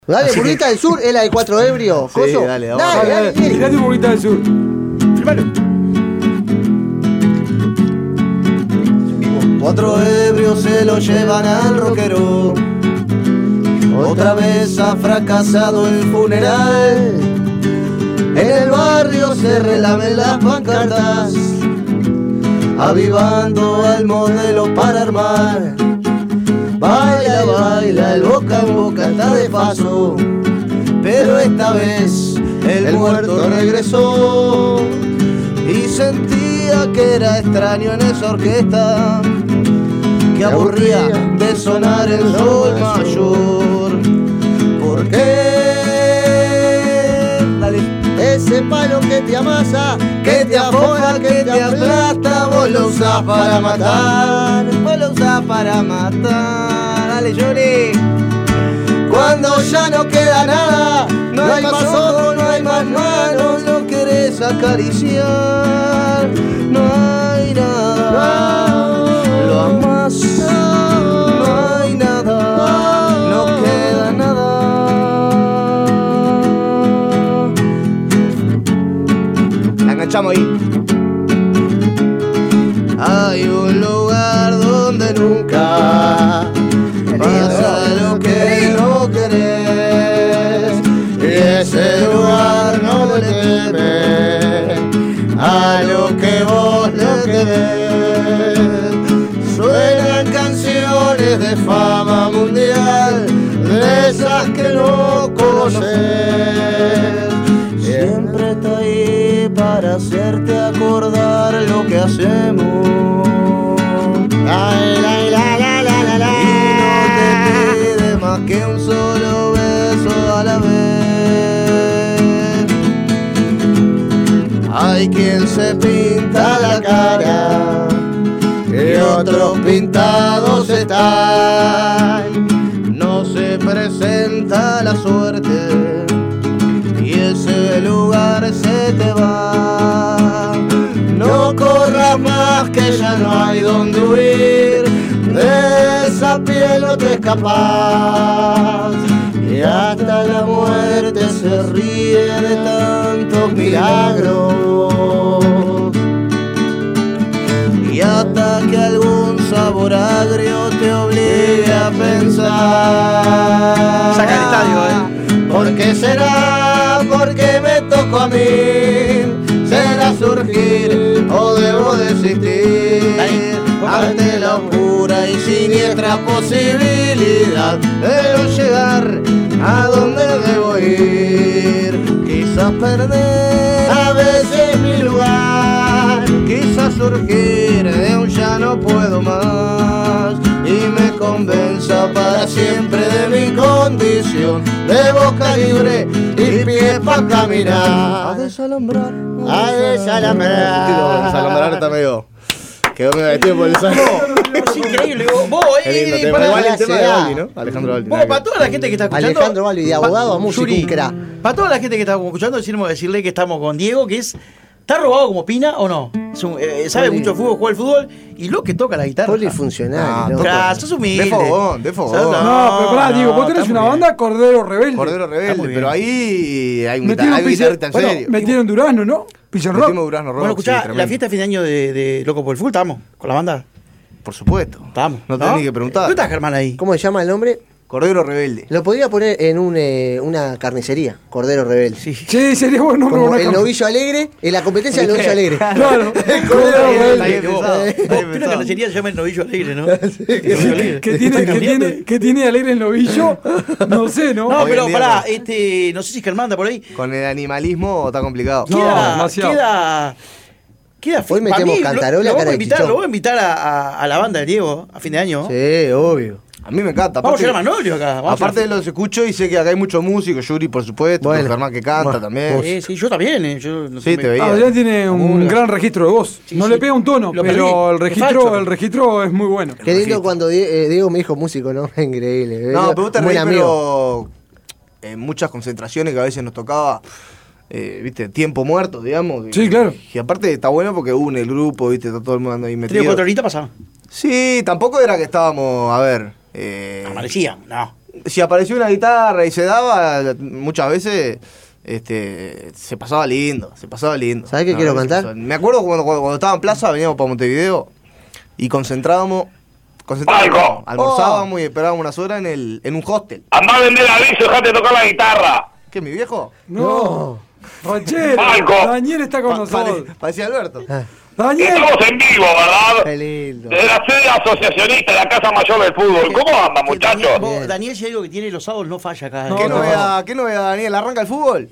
Dale, Burguita del Sur, es la de Cuatro Ebrios. Sí, dale, vamos. Dale, tirate un Burguita del Sur. Firmalo. Cuatro ebrios se lo llevan al rockero. Otra vez ha fracasado el funeral. En el barrio se relamen las pancartas, avivando al modelo para armar. Baila, baila, el boca en boca está de paso, pero esta vez el muerto regresó. Y sentía que era extraño en esa orquesta, que aburría de sonar el sol mayor. ¿Por qué? Dale. Ese palo que te amasa, que te afoga, que te aplasta, vos lo usás para matar, vos lo usás para matar. Dale, Johnny. Cuando ya no queda nada, no hay más ojos, no hay más manos, no querés acariciar, no hay nada, lo amás, no hay nada, no queda nada. La enganchamos ahí. Hay un lugar donde nunca pasa lo que no querés, y ese lugar no le teme a lo que vos le querés. Suenan canciones de fama mundial, de esas que no conoces. Siempre está ahí para hacerte acordar lo que hacemos. Ay, la, la, la, la, la, la. Más que un solo beso a la vez. Hay quien se pinta la cara y otros pintados están. No se presenta la suerte y ese lugar se te va. No corras más que ya no hay donde huir, de esa piel no te escapas, y hasta la muerte se ríe de tantos milagros, y hasta que algún sabor agrio te obligue a pensar. Saca el estadio, ¿Por qué será? ¿Por qué me tocó a mí? ¿Será surgir o debo desistir ante la oscura y siniestra posibilidad de no llegar a donde debo ir? Quizás perder a veces mi lugar, quizás surgir de un ya no puedo más, y me convenza para siempre de mi condición de boca libre y pies para caminar. A desalambrar, a desalambrar. Desalambrar está medio. Quedó medio vestido por el saco. Es increíble. Vos, Qué lindo tema. Igual el tema de Baldi, ¿no? Alejandro Baldi. Vos, para toda la gente que está escuchando. Alejandro Baldi, de abogado a músico, Yuri, un crack. Para toda la gente que está escuchando, decirle que estamos con Diego, que es. ¿Está robado como Pina o no? Sabe mucho de fútbol, juega al fútbol y lo que toca la guitarra. Polifuncional, ¿no? Sos humilde. De fogón, de fogón. No, pero pará, digo, vos tenés una banda, Cordero Rebelde. Cordero Rebelde, pero ahí hay un Metieron guitarrista en serio. metieron Durazno, ¿no? Pillan Rock. Metimos Durazno Rock. Bueno, escuchá, sí, tremendo. la fiesta de fin de año de Loco por el Full, ¿estamos? ¿Con la banda? Por supuesto. Estamos. No tenés ni que preguntar. ¿Dónde está Germán ahí? ¿Cómo se llama el nombre? Cordero Rebelde. Lo podría poner en una carnicería, Cordero Rebelde. Sí. Sí, sería bueno Como una el cam- novillo alegre, en la competencia del novillo alegre. Claro. El Cordero Rebelde. Una carnicería se llama El Novillo Alegre, ¿no? ¿Qué tiene de alegre el novillo? No sé, ¿no? No, Hoy pero en día pará, no. no sé si Germán anda por ahí. Con el animalismo está complicado. No, demasiado. Queda Hoy metemos Cantarola, lo cara de invitar, chichón. lo voy a invitar a la banda de Diego a fin de año. Sí, obvio. A mí me encanta. Vamos a aparte- llegar a Manolio acá. vamos a Aparte de llegar- los escucho y sé que acá hay muchos músicos, Yuri por supuesto, Bueno. pero Germán que canta Bueno, también. Sí, yo también. Yo no Sí, sé, te veía. Adrián tiene un Murga. gran registro de voz. Sí, no sí. le pega un tono, Lo pero perdí. el registro es muy bueno. Qué lindo cuando Diego me dijo músico, ¿no? Increíble. No, pero vos te Un buen reís, amigo. pero en muchas concentraciones que a veces nos tocaba, viste, tiempo muerto, digamos. Sí, claro. Y aparte está bueno porque une el grupo, viste, está todo el mundo ahí 3 o metido. 4 horitas pasaban. Sí, tampoco era que estábamos, a ver. Amanecían, no. si apareció una guitarra y se daba, muchas veces se pasaba lindo. ¿Sabés qué quiero cantar? Me acuerdo cuando estaba en plaza, veníamos para Montevideo y concentrábamos, Marco. almorzábamos y esperábamos unas horas en un hostel. Andá a vender aviso, dejate tocar la guitarra. ¿Qué, mi viejo? No. Ranchero. Marco. Daniel está con nosotros. Parecía Alberto. Daniel. Estamos en vivo, ¿verdad? Qué lindo. De la sede asociacionista de la Casa Mayor del Fútbol. ¿Cómo andan, muchachos? Daniel, si hay algo que tiene los sábados, no falla acá. ¿Qué novedad, Daniel? ¿Arranca el fútbol?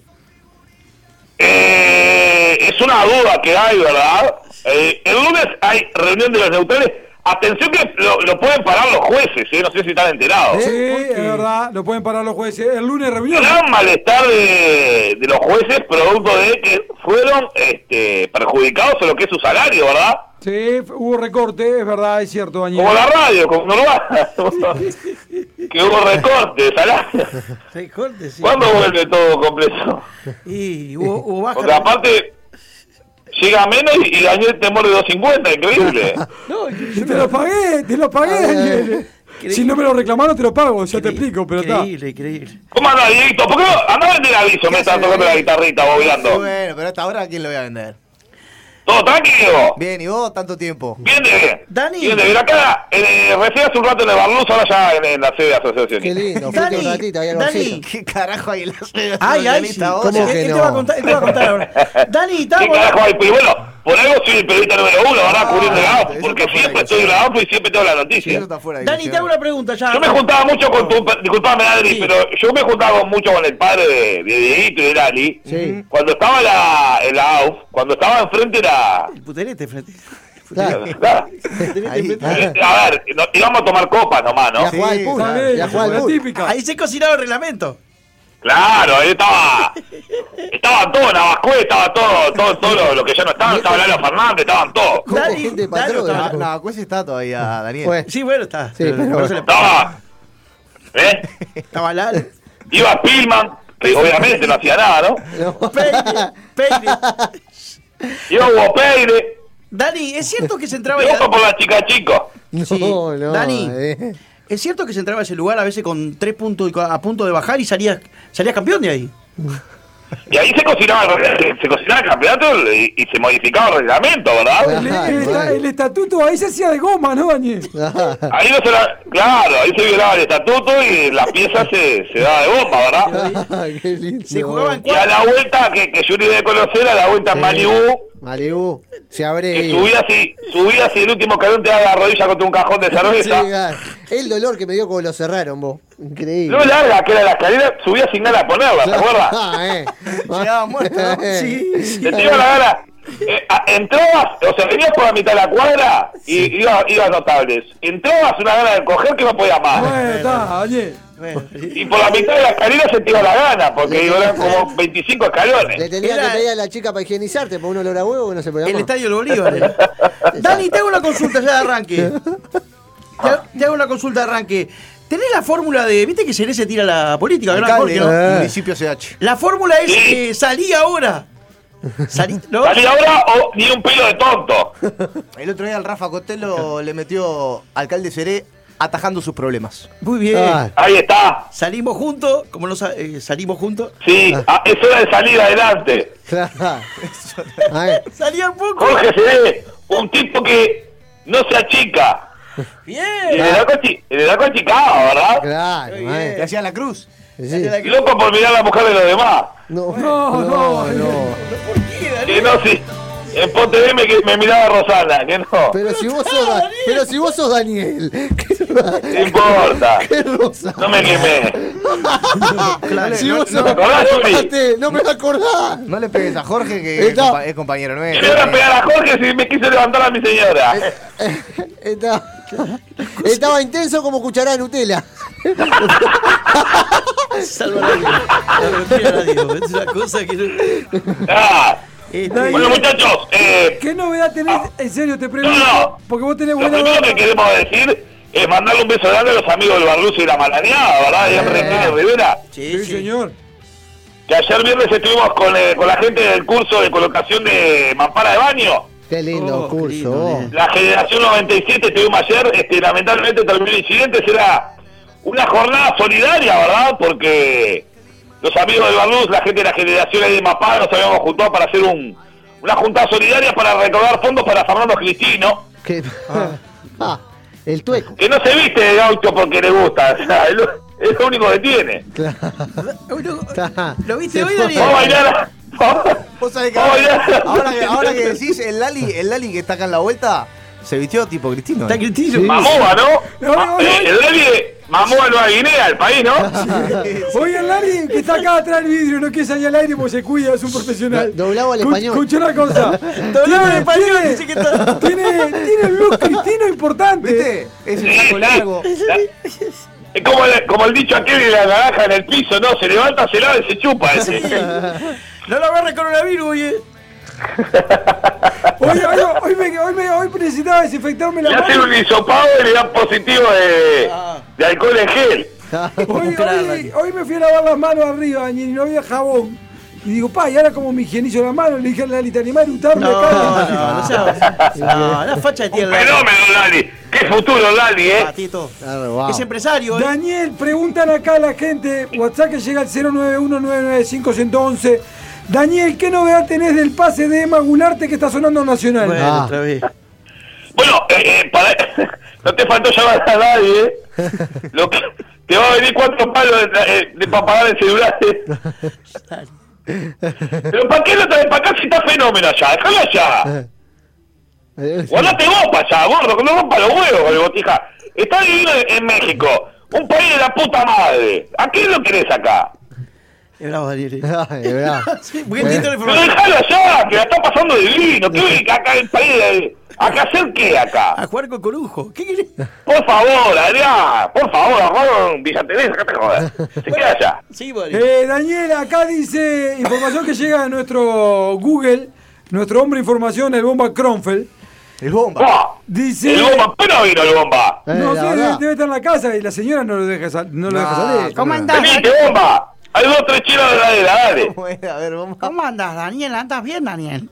Es una duda que hay, ¿verdad? El lunes hay reunión de los neutrales. Atención que lo pueden parar los jueces, no sé si están enterados. Sí, es verdad, lo pueden parar los jueces. El lunes reunión. Gran malestar de los jueces producto de que fueron perjudicados en lo que es su salario, ¿verdad? Sí, hubo recorte, es verdad, es cierto, Daniel. Como la radio, como normal. Que hubo recorte de salario. Recorte, sí. ¿Cuándo vuelve todo completo? Y hubo baja. Porque aparte llega menos y Daniel te muerde 2.50, increíble. No, Y te lo pagué, Daniel. Si no me lo reclamaron, te lo pago, ya te explico, pero está. Increíble. ¿Cómo anda, Dieguito? ¿Por qué no? Andá a vender aviso, me están tocando la guitarrita, bobeando. Bueno, pero hasta ahora, ¿a quién lo voy a vender? ¿Todo tranquilo? Bien, ¿y vos? Tanto tiempo. Bien de bien. Dani. Bien de bien. Acá, recién hace un rato en el Barluz, ahora ya en la sede de asociación. Qué lindo, fuiste un ratito, había Dani. ¿Qué carajo hay en la sede Ay, socialista sí. ahora? ¿Cómo que Él te no? va a contar ahora. Dani, ¿Qué estamos. carajo hay? Pues bueno, por algo soy el periodista número 1, ¿verdad? Cubriendo la AUF, eso porque está fuera siempre de estoy en la AUF y siempre tengo la Sí, noticia. eso está fuera de Dani, discusión. te hago una pregunta ya. Yo me juntaba mucho con tu... Disculpame, Adri, Sí. pero yo me juntaba mucho con el padre de Dieguito y de Lali. Sí. Cuando estaba en la AUF, cuando estaba enfrente era... El puterete, frente. Claro. Claro. Ahí. A ver, íbamos a tomar copas nomás, ¿no? Ya jugaba el Sí, pool. Está bien, Ya jugaba el la pool. típica. Ahí se cocinaba el reglamento. Claro, ahí estaba todo, Navascué, estaba todo lo que ya no estaba Lalo Fernández, estaban todos. ¿Cómo Dani, gente Dani, patrona? estaba- No, pues está todavía, Daniel. Bueno. Sí, bueno, está. Sí, pero Por eso le- Estaba, Estaba Lal. iba Pillman, que obviamente no hacía nada, ¿no? No. Peine. Iba Hugo Peire, Dani, ¿es cierto que se entraba y ojo por la chico. Sí. No, no. Dani. ¿Es cierto que se entraba a ese lugar a veces con 3 puntos a punto de bajar y salías campeón de ahí? Y ahí se cocinaba el campeonato y se modificaba el reglamento, ¿verdad? El estatuto ahí se hacía de goma, ¿no, Daniel? Ahí no se claro, ahí se violaba el estatuto y la pieza se daba de bomba, ¿verdad? Qué lindo. Se jugaba en Y a la vuelta, que yo le debe conocer, a la vuelta en Malibu, Malibu, se abre. que subías y el último cagón te daba la rodilla contra un cajón de Sí, cerveza. claro. El dolor que me dio cuando lo cerraron, vos. Increíble. No larga, que era la escalera, subías sin ganas de ponerla, ¿te acuerdas? Llegaba muerto, ¿no? Sí. Que te iba la gana. Entrabas, o sea, venías por la mitad de la cuadra y ibas notables. Entrabas una gana de coger que no podías más. Bueno, está, Daniel. Bueno, Y por la mitad de la escalera se te iba la gana, porque eran como 25 Le escalones. tenía Era- que pedir a la chica para higienizarte, por un olor a huevo que no se podía el más. estadio del Bolívar. Dani, te hago una consulta ya de arranque. Te hago una consulta de arranque. ¿Tenés la fórmula de... ¿Viste que se tira la política? ¿Verdad, Alcalde, Jorge, no? municipio CH. La fórmula es Sí. salí ahora. ¿No? ¿Salí ahora o ni un pelo de tonto? El otro día el Rafa Cotelo le metió Alcalde Seré atajando sus problemas. Muy bien. Ah, Ahí está. Salimos juntos. Como no salimos juntos. Sí, es hora de salir adelante. claro. Ay, Salían poco. Jorge se ve un tipo que no se achica. Bien. En el arco achicado, ¿verdad? claro, Muy ay. bien. Le hacía la cruz. Sí. Y loco por mirar a la mujer de los demás. No, No, no. ¿Por qué, Dani? Que no, sí. En Ponte me miraba Rosana, que no. Pero si vos sos, pero si vos sos Daniel. No importa. ¿Qué rosa? No me quemé. Claro. Si vos sos. ¿Te acordás, Juli? Espérate, no me acordás. No le pegues a Jorge, que Está- es compañero Yo nuestro. le voy a pegar a Jorge si me quise levantar a mi señora. Estaba intenso como cucharada de Nutella. Salva la vida. La mentira, radio. Es una cosa que no... Ah, Este, bueno, muchachos, ¿Qué novedad tenés? En serio, te pregunto. No. Porque vos tenés lo buena primero que onda. queremos decir es mandarle un beso grande a los amigos del Barluso y la Malaneada, ¿verdad? Y Enrique Rivera. Sí, señor. Que ayer viernes estuvimos con la gente del curso de colocación de mampara de baño. Qué lindo Oh, qué curso. lindo, vos. bien. La generación 97 estuvimos ayer, lamentablemente terminó el incidente, será una jornada solidaria, ¿verdad? Porque los amigos del Barluz, la gente de la generación de Mapá, nos habíamos juntado para hacer una juntada solidaria para recaudar fondos para Fernando Cristino. El tueco. Que no se viste de gaucho porque le gusta, o sea, es lo único que tiene. ¿Lo viste hoy, Daniel? Vamos a bailar. Vos sabés que ahora que decís, el Lali que está acá en la vuelta, se vistió tipo Cristino. Está Cristino. Mamoa, ¿no? El Lali Mamoa Nueva Guinea, el país, ¿no? Oye, el Lali, que está acá atrás del vidrio, no quiere salir al aire porque se cuida, es un profesional. Doblado al español. Escucha una cosa. Doblado al español, dice que está. Tiene un look cristino importante. ¿Viste? Es un saco largo. Es como el dicho aquel de la naranja en el piso, ¿no? Se levanta, se lava y se chupa. No lo agarre coronavirus, oye. Hoy necesitaba desinfectarme la Le hacen mano. un hisopado y le dan positivo de alcohol en gel. Hoy me fui a lavar las manos arriba y no había jabón. Y digo, y ahora como me higienizo las manos, le dije a Lali, ¿te animás a untarme acá? No, la facha de tierra. Fenómeno, Lali. Qué futuro, Lali, Patito. Claro, wow. Es empresario, Daniel, preguntan acá a la gente, WhatsApp que llega al 091-995-111. Daniel, ¿qué novedad tenés del pase de Emma Gularte que está sonando Nacional? Bueno, otra vez. Bueno, no te faltó llamar a nadie, Lo que te va a venir 4 palos para pagar el celular. Pero ¿para qué lo traes para acá si está fenómeno allá? Déjalo allá. Guardate vos para allá, gordo, que no rompa los huevos con el botija. Está viviendo en México, un país de la puta madre. ¿A qué lo querés acá? Es bravo, Daniel. Es verdad. Sí, porque entiendo la Pero información. déjalo allá, que la está pasando divino. ¿Qué ven acá en el país? ¿Acá hacer qué acá? A jugar con Corujo. ¿Qué querés? Por favor, Adrián, por favor, Ramón, Villa Teresa, acá te jodas. Se queda allá. Sí, vale. Daniel, acá dice información que llega a nuestro Google, nuestro hombre de información, el Bomba Kronfeld. El bomba. ¡Buah! Dice. El bomba, ¿pero vino el bomba? No la sé, verdad. debe estar en la casa y la señora no lo deja, no lo deja salir. ¿Cómo andás? Venite, bomba. Hay 2 o 3 chinos de la heladera, dale. A ver, bomba. ¿Cómo andas, Daniel? ¿Andas bien, Daniel?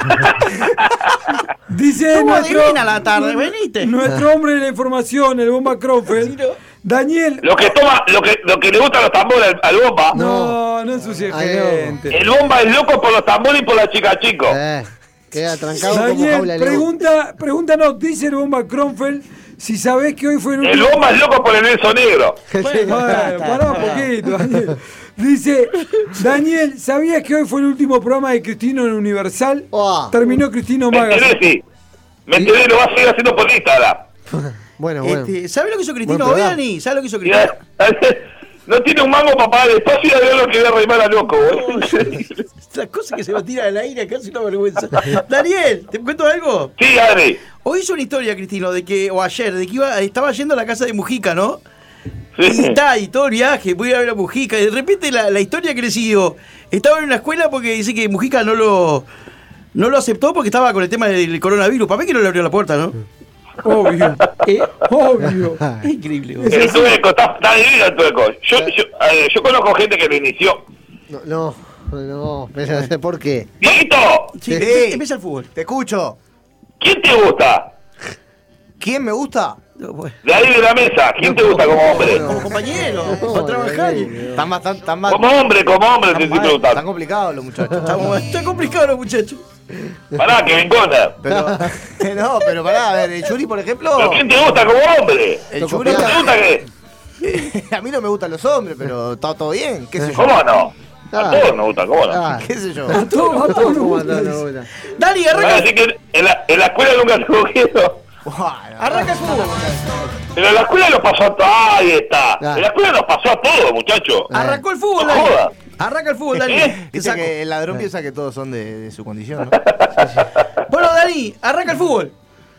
Dice Estuvo divina la tarde, venite. nuestro hombre de la información, el Bomba Kronfeld. Daniel. Lo que le gustan los tambores al bomba. No ensucie Ay, no. gente. El bomba es loco por los tambores y por la chica chico. Queda trancado como Daniel, jaula de león. pregúntanos, dice el Bomba Kronfeld, si sabés que hoy fue el El último... bomba es loco por el beso negro. Bueno, pará un poquito, Daniel. Dice, Daniel, ¿sabías que hoy fue el último programa de Cristino en Universal? Terminó Cristino Me Magas. enteré, sí. Me enteré, lo va a seguir haciendo por Instagram. Bueno. ¿Sabes lo que hizo Cristino Buen hoy, programa. Dani? ¿Sabes lo que hizo Cristino? No tiene un mango para pagar el espacio y a ver lo que ve a Reymar a loco, boludo. Las cosas que se va a tirar al aire acá es una vergüenza. Daniel, ¿te cuento algo? Sí, Adri. Hoy hizo una historia, Cristino, o ayer, de que estaba yendo a la casa de Mujica, ¿no? Sí. Y todo el viaje, voy a ver a Mujica. Y de repente la historia que le siguió. Estaba en una escuela porque dice que Mujica no lo aceptó porque estaba con el tema del coronavirus. Para mí que no le abrió la puerta, ¿no? Obvio. Obvio. Es increíble. El tueco, está divino el tueco. Yo conozco gente que lo inició. No, pero ¿por qué? Dieguito, Sí, Sí. empieza el fútbol. Te escucho. ¿quién te gusta? ¿Quién me gusta? No, bueno, De ahí de la mesa, ¿quién te gusta como hombre? como compañero, para trabajar. Están más. Como hombre te estoy Están preguntando. complicados los muchachos. Está complicado los muchachos. Pará, que me encona. Pero pará, a ver, el Churi, por ejemplo. ¿Pero quién te gusta como hombre? El ¿Quién Churi. te gusta qué? A mí no me gustan los hombres, pero está todo bien. ¿Qué sé yo? ¿Cómo no? A todos nos gusta, ¿cómo no? ¿Qué sé yo? A todos nos ¿Cómo gusta andar, eso. no? Dani, Van a arranca decir que en la escuela nunca tuvo quiero. el fútbol. Pero en la escuela nos pasó a todos. Ahí está. Ah. En la escuela nos pasó a todos, muchachos. Arrancó el fútbol, No Dani. jodas. Arranca el fútbol, Dani. ¿Eh? Te Dice saco. que el ladrón piensa que todos son de su condición, ¿no? Bueno, Dani, arranca el fútbol.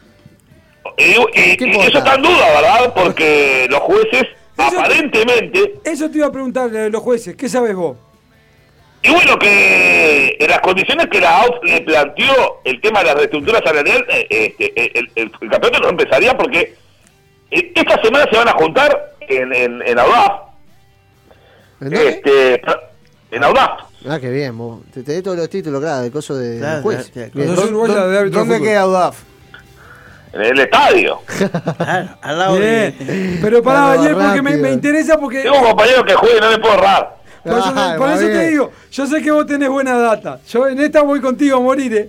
Y eso está en duda, ¿verdad? Porque los jueces, aparentemente, Eso te iba a preguntar de los jueces, ¿qué sabes vos? y bueno, que en las condiciones que la AUF le planteó el tema de la reestructura salarial, el campeonato no empezaría porque esta semana se van a juntar en Audaz. ¿En dónde? En Audaz. Qué bien, vos. Te di todos los títulos, claro, del coso de Claro, juez. claro, Bien. Los uruguayos de árbitro de ¿Dónde fútbol. queda UDAF? en el estadio. Al lado Bien. Pero pará, Daniel, porque me interesa porque... Tengo un compañero que juega y no le puedo errar. Por eso te digo, yo sé que vos tenés buena data. Yo en esta voy contigo a morir,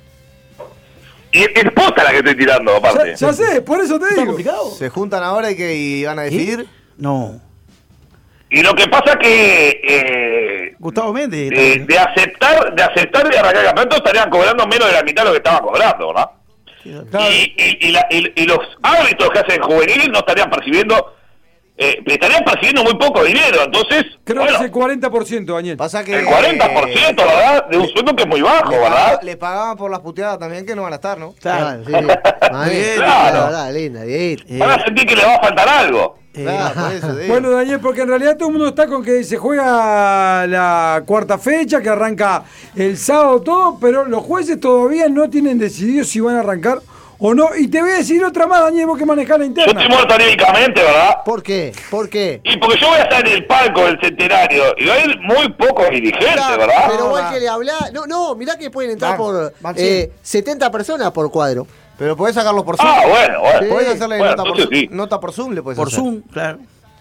Y es posta la que estoy tirando, aparte. Ya sé, por eso te ¿Está digo. complicado? ¿Se juntan ahora y van a decidir? No. Y lo que pasa que Gustavo Méndez. de aceptar y arrancar el campeonato estarían cobrando menos de la mitad de lo que estaban cobrando, ¿verdad? Claro. Y los árbitros que hacen juvenil no estarían percibiendo muy poco dinero, entonces Creo que es el 40%, Daniel. Pasa que el 40%, ¿verdad? De un sueldo que es muy bajo, ¿verdad? le pagaban por las puteadas también que no van a estar, ¿no? Claro, sí. Más bien, Claro. la verdad, linda, Dieguito. Van a sentir que le va a faltar algo. Claro, por eso te digo. Bueno, Daniel, porque en realidad todo el mundo está con que se juega la cuarta fecha, que arranca el sábado todo, pero los jueces todavía no tienen decidido si van a arrancar o no. Y te voy a decir otra más, Daniel, vos que manejás la Yo interna. estoy muerto anímicamente, ¿verdad? ¿Por qué? ¿Por qué? Y porque yo voy a estar en el palco del centenario y va a ir muy pocos dirigentes, Claro, ¿verdad? pero vos que le hablás... No, mirá que pueden entrar por 70 personas por cuadro. Pero podés sacarlos por Zoom. Ah, bueno. Podés hacerle Bueno, nota, por entonces Zoom, sí. nota por Zoom, le podés Por hacer. Zoom, claro.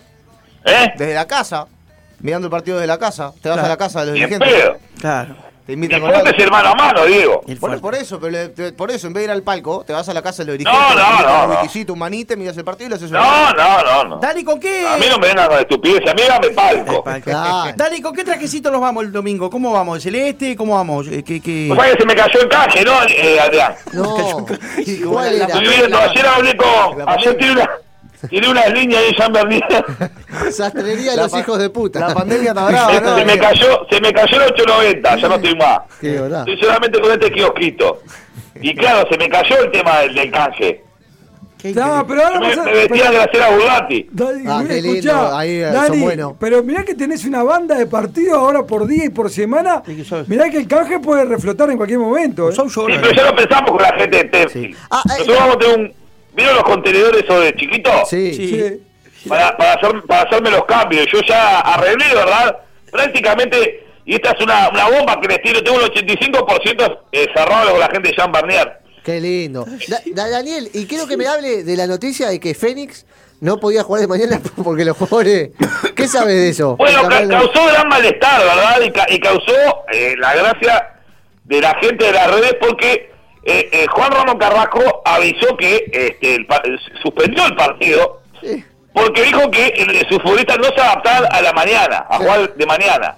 Desde la casa, mirando el partido desde la casa. Te vas Claro. a la casa de los Ni en dirigentes. pedo. Claro. Te Y invitan con ponte algo. es mano a mano, Diego. El Por fuerte. eso, pero por eso, en vez de ir al palco, te vas a la casa de los dirigentes. No, te invitan un no. whiskycito, un manite, miras el partido y lo haces No. Dani, ¿con qué? A mí no me den nada de estupidez, a mí dame palco. Claro. Dani, ¿con qué trajecito nos vamos el domingo? ¿Cómo vamos? ¿De celeste? ¿Cómo vamos? ¿Qué? O sea que se me cayó el caje, ¿no, Adrián? No. ¿Cuál era? Estoy viendo, ayer hablé con... Ayer tiré unas líneas ahí en Jean Bernier. Sastrería de los hijos de puta. La pandemia está brava, ¿no? Se me cayó el 890, ya no estoy más. Sí, verdad. Estoy solamente con este kiosquito. Y claro, se me cayó el tema del canje. No, pero ahora Me pasa- vestían de la cera Bugatti. Dani, Ah, qué lindo, escuchá, ahí Dani, son buenos. pero mirá que tenés una banda de partidos ahora por día y por semana. Sí, que sabes. Mirá que el canje puede reflotar en cualquier momento. Son Sí, lloras. pero ya lo pensamos con la gente de Tepsi. Sí. Ah, Nosotros vamos a tener ¿vieron los contenedores esos de chiquitos? Sí. Sí. Para hacerme los cambios. Yo ya arreglé, ¿verdad? Prácticamente, y esta es una bomba que les tiro, tengo el 85% cerrado con la gente de Jean Barnier. Qué lindo. Daniel, y quiero que me hable de la noticia de que Fénix no podía jugar de mañana porque los jugadores... ¿Qué sabes de eso? Bueno, causó gran malestar, ¿verdad? Y causó la gracia de la gente de las redes porque Juan Ramón Carrasco avisó que suspendió el partido Sí. porque dijo que sus futbolistas no se adaptaban a la mañana, a jugar de mañana.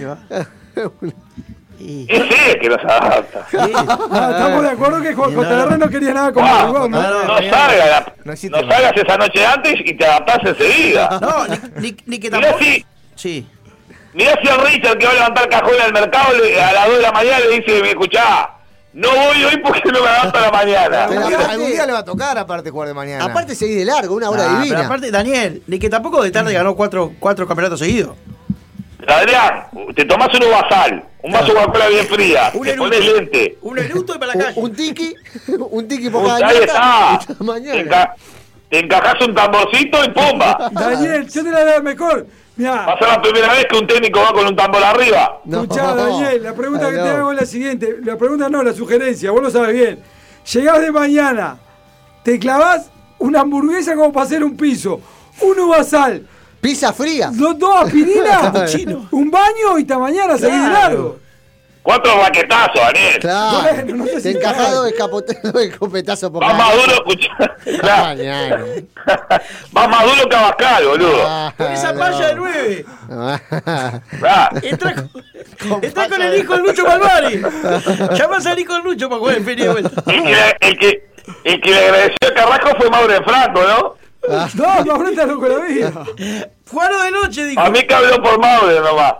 Es él que no se adapta. Estamos de acuerdo que JR no quería nada con Ah, Uruguay, ¿no? no salgas, No existe no salgas esa noche antes y te adaptás enseguida. No, ni que Mirá tampoco. si, Sí. mirá si el Richard que va a levantar cajón al mercado a las 2 de la mañana le dice, escuchá, no voy hoy porque no me adapto a la mañana. Pero Algún aparte- día le va a tocar, aparte, jugar de mañana. Aparte seguí de largo, una hora Ah, pero divina. aparte, Daniel, ni que tampoco de tarde ganó cuatro campeonatos seguidos. Adrián, te tomás un uvasal, un vaso de Coca-Cola bien fría, Un te pones eructo. lente. Un eructo y para la calle. Un tiki por cada Ahí llanta, está. y esta mañana. Te encajás un tamborcito y ¡pumba! Daniel, yo te la voy a dar mejor. Mirá, Va a ser la primera vez que un técnico va con un tambor arriba. No. escuchá, Daniel, la pregunta Ay, que no. te hago es la siguiente. La pregunta no, la sugerencia, vos lo sabes bien. Llegás de mañana, te clavás una hamburguesa como para hacer un piso, un uvasal, Pizza fría. dos aspirinas, Cappuccino. un baño y esta mañana seguís de largo. 4 baquetazos, Daniel. Claro. Bueno, no sé Te si encajás cabe. dos escopetazos por Va cada más llanta. duro, escuchá. Esta mañana. Va más duro que Abascal, boludo. Con esa palla de 9. Ah, Entrá con el hijo de Lucho Malvari. Llamás al hijo de Lucho para jugar en feria de vuelta. el que le agradeció a Carrasco fue Mauro de Franco, ¿no? No, Mauro está loco la vida. Jugaron de noche, dijo. A mí que habló por Mauro nomás.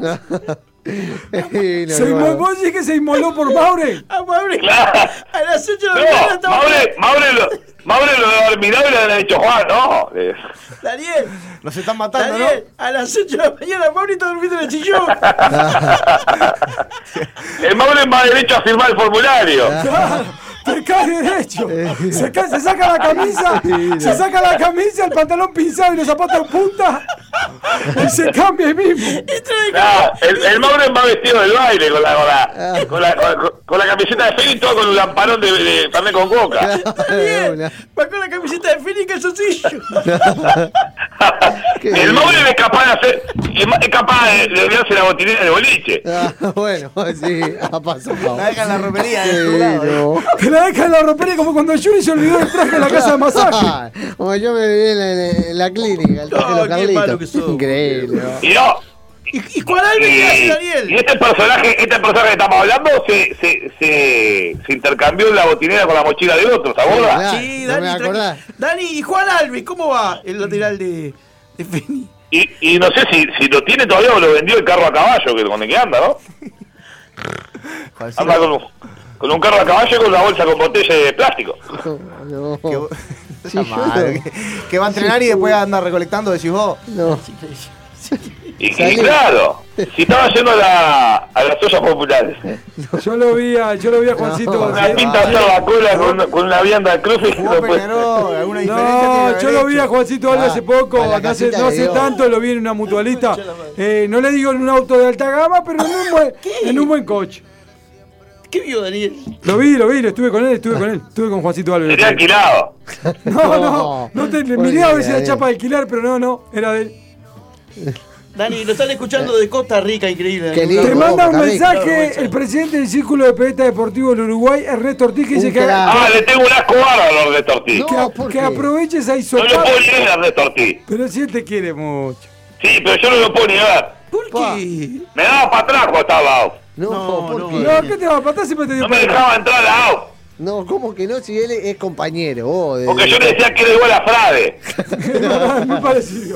Se inmoló, ¿vos decís que se inmoló por Maure? A Mauri. Claro. A las 8 de la mañana No, estaba. Mauro lo debe haber mirado y le había dicho Juan, ¿no? Daniel. Nos están matando, Daniel, a las 8 de la mañana Mauri está durmiendo en el sillón. El Mauro es más derecho a firmar el formulario. Te cae derecho. Se saca la camisa, el pantalón pinzado y los zapatos en punta. Y se cambia el mismo. El Mauro va vestido del baile con la camiseta de Fénix, todo con un lamparón de Fernet con coca. Está bien. Va con la camiseta de Fénix y calzoncillo. El Mauro es capaz de olvidarse la botinera de boliche. Bueno, sí, ha pasado. La dejan en la ropería Sí, de tu lado. no. Que la deja en la ropería como cuando Yuri se olvidó el traje en la casa de masaje. Como yo me vi en la clínica, el traje de los qué malo que Carlitos. sos. Increíble, ¿no? Y no. ¿Y cuál Alves qué hace, Daniel? Y este personaje que estamos hablando se intercambió en la botinera con la mochila del otro, ¿se acuerda? Claro, Sí, no me Dani, acordás. Dani, ¿y Juan Alves cómo va el lateral de Fénix? Y no sé si lo tiene todavía o lo vendió el carro a caballo con el que anda, ¿no? Anda con un carro a caballo y con una bolsa con botella de plástico. No. Sí, Esa madre, que va a entrenar y después anda recolectando, decís vos. No. Y claro, si estaba yendo a las ollas populares. Yo lo vi a Juancito. Una pinta de cola con una vianda de cruz y ¿Jugó Peñarol? ¿Alguna diferencia No, tiene yo lo vi a derecho? Juancito Alves hace poco, a la no hace casita de Dios. tanto, lo vi en una mutualista. No le digo en un auto de alta gama, pero en un buen coche. ¿Qué vio, Daniel? Lo vi, estuve con Juancito Alves. Sería alquilado. No te miré a ver si era chapa de alquilar, pero no, era de él. Dani, lo están escuchando de Costa Rica, increíble. Qué Dani. lindo. Te manda un Costa Rica. mensaje el presidente del Círculo de Periodistas Deportivos del Uruguay, Ernesto Ortiz, que dice Un que, crack. Le tengo un asco bárbaro a Ernesto Ortiz. No, ¿por que qué? aproveches a No hisopar. lo puedo ni ver a Ernesto Ortiz. Pero si él te quiere mucho. Sí, pero yo no lo puedo ni ver. ¿Por qué? Me daba para atrás cuando estaba out. No, ¿por qué? No, ¿qué te va a patar? Siempre te dio No me pena. dejaba entrar a la out. No, ¿cómo que no? Si él es compañero. Porque yo le decía que era igual a Frade. Muy parecido.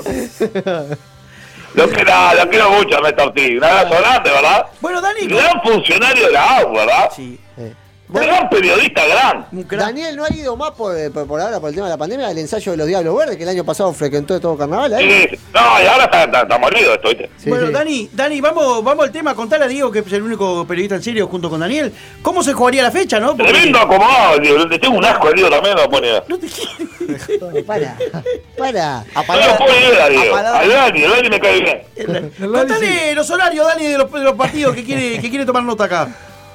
Lo quiero mucho a Ernesto Ortiz. Un abrazo grande, ¿verdad? Bueno, Dani. Gran funcionario de la AU, ¿verdad? Sí. Gran periodista, gran. Un crack. Daniel no ha ido más por ahora, por el tema de la pandemia, al ensayo de los Diablos Verdes, que el año pasado frecuentó todo carnaval. ¿Eh? Sí, no, y ahora está molido esto, ¿viste? Sí, Bueno, sí. Dani, vamos al tema. Contale a Diego, que es el único periodista en serio junto con Daniel. ¿Cómo se jugaría la fecha, no? Porque- Tremendo acomodado, Diego. Le tengo un asco al Diego también, no lo pone. No te quiero. Para. No lo puedo ni ver a Diego. Al Dani me cae bien. Contale los horarios, Dani, de los partidos que quiere tomar nota acá.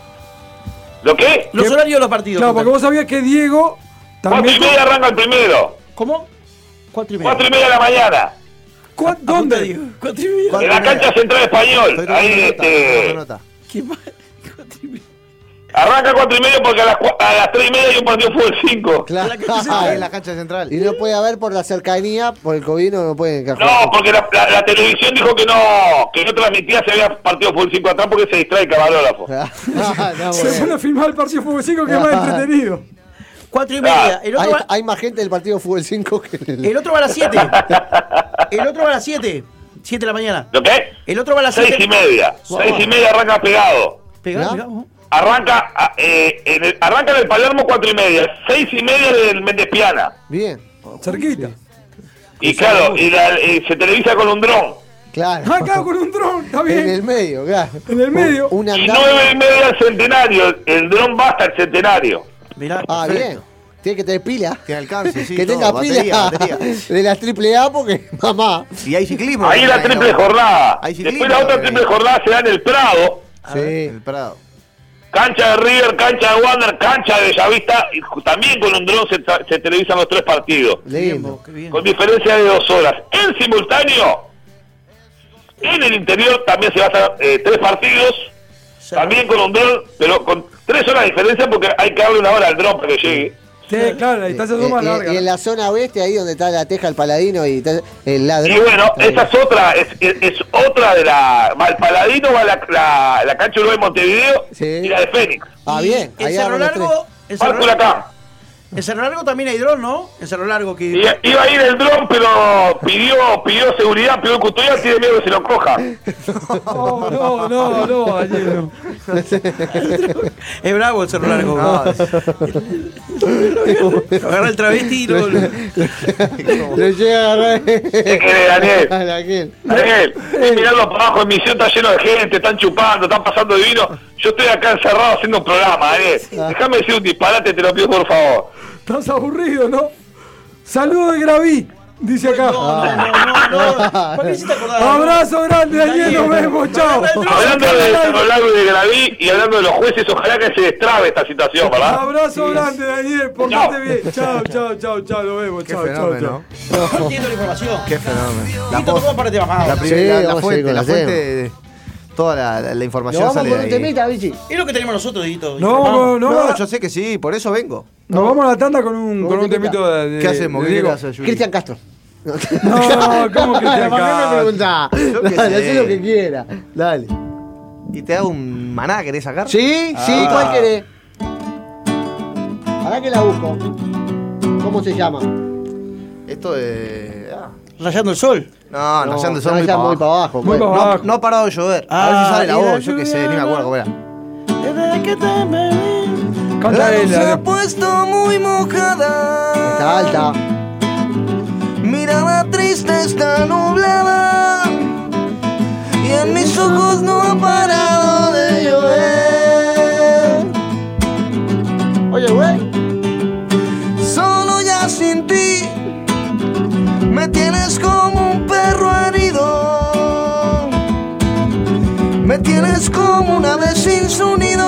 ¿Lo qué? Los horarios de los partidos. Claro, porque vos sabías que Diego 4:30 arranca el primero. ¿Cómo? 4:30. 4:30 de la mañana. ¿Dónde? Apunta, Diego. 4:30. En la cancha central español. Ahí, ¿Qué más? 4:30. Arranca 4:30 porque a las 3:30 hay un partido de fútbol 5. Claro. La cancha central. En la cancha central. Y no puede haber por la cercanía, por el COVID no pueden encajar. No, porque la televisión dijo que no transmitía si había partido de fútbol 5 atrás porque se distrae el camarógrafo. No, Se bueno. pone a filmar el partido de fútbol 5 que es más entretenido. 4:30. El otro, Hay más gente del partido de fútbol 5 que en el otro va a las 7. El otro va a las 7. 7 de la mañana. ¿Lo qué? El otro va a las 7. 6:30. 6:30 arranca pegado. Pegado, ¿Ya? mirá. Arranca arranca en el Palermo 4:30. 6:30 del Mendespiana. Bien, Cerquita. Y claro, y se televisa con un dron. claro. Acá con un dron, está En el bien. medio, claro. En el medio. Un Y andar. 9:30 al Centenario. El dron va hasta el Centenario. Mirá. Ah, bien. Tiene que tener pila. Tiene alcance, sí. Que todo, tenga batería, pila batería. de las AAA porque, mamá. Y hay ciclismo. Ahí la triple jornada. Hay ciclismo, Después la otra triple jornada se da en el Prado. Sí. El Prado. Cancha de River, cancha de Wander, cancha de Bellavista. Y también con un dron se televisan los 3 partidos. Lindo. Qué bien. Con diferencia de 2 horas. En simultáneo, en el interior también se basan 3 partidos. También con un dron, pero con 3 horas de diferencia porque hay que darle una hora al dron para que llegue. Sí, claro, la distancia es más larga. Y en la zona oeste, ahí donde está la Teja, el Paladino y está el ladrón. Y bueno, esa es otra, es otra de la... El Paladino va a la cancha Uruguay Montevideo Sí. y la de Fénix. Ah, bien. En ahí Cerro agarran los Largo. En Parque Cerro Huracán. En Cerro Largo también hay dron, ¿no? En Cerro Largo que. Iba a ir el dron, pero pidió seguridad, pidió custodia, tiene miedo que se lo cojan. No, ayer no. Es bravo el Cerro Largo. Agarra el travesti y lo. Le llega a agarrar. ¿Qué querés, Daniel? Daniel. Daniel, mirarlo para abajo, en Misión está lleno de gente, están chupando, están pasando divino. Yo estoy acá encerrado haciendo un programa, Déjame decir un disparate, te lo pido por favor. Estás aburrido, ¿no? Saludos de Graví, dice acá. No. ¿Para qué hiciste acordar? Abrazo grande, Daniel, nos vemos, chao. Hablando de Graví y hablando de los jueces, ojalá que se destrabe esta situación, ¿verdad? Abrazo grande, Daniel, portate bien. Chao, nos vemos, Qué chao. fenómeno. No entiendo la información. Qué fenómeno. La post para te bajaba. La vamos a ir con fuente, la de toda la información Nos vamos sale con de un ahí. temita, Vichy. Es lo que tenemos nosotros, Dito. No, yo sé que sí, por eso vengo. Nos vamos a la tanda con un temito de. ¿Qué hacemos? ¿Qué Diego. hace, Yuri? Cristian Castro. No, ¿cómo que te ¿Para qué me acá? preguntás? Yo qué Dale, sé. haz lo que quiera. Dale. ¿Y te hago un maná? ¿Querés sacar? Sí, ¿cuál querés? Ahora que la busco. ¿Cómo se llama? Esto de. Rayando el sol. No, Rayando el Sol ya muy para abajo. Muy para abajo. No ha parado de llover. A ver si sale la voz, yo qué sé, ni me acuerdo cómo era. Canta él, Se ha dale. puesto muy mojada. Está alta. Mirada triste está nublada. Y en mis ojos no ha parado de llover. Oye, güey. Solo ya sin ti me tienes como un perro herido. Me tienes como una ave sin su nido.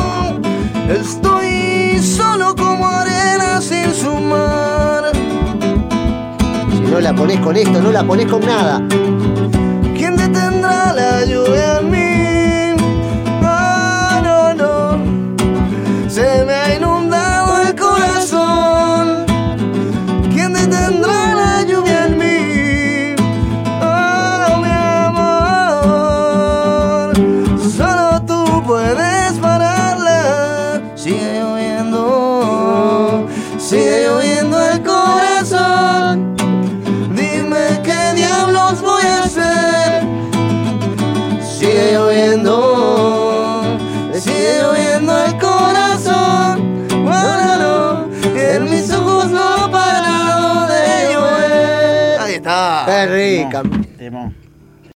Estoy solo como arena sin su mar. Si no la ponés con esto, no la ponés con nada. ¿Quién detendrá la lluvia en mí? Ah, no. Se me ha inundado el corazón. ¿Quién detendrá la lluvia en mí? Oh, mi amor. Solo tú puedes pararla. Sigue lloviendo el corazón. Dime qué diablos voy a hacer. Sigue lloviendo el corazón. Bueno, en mis ojos no ha parado de llover. Ahí está. Qué rica.